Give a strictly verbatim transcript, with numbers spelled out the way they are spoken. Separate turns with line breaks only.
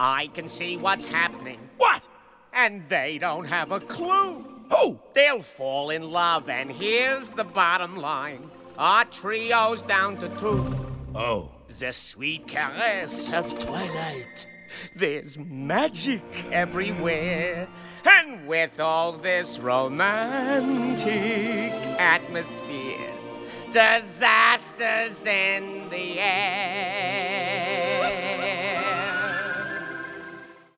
I can see what's happening.
What?
And they don't have a clue.
Who?
They'll fall in love, and here's the bottom line. Our trio's down to two.
Oh.
The sweet caress of twilight. There's magic everywhere. And with all this romantic atmosphere, disasters in the air.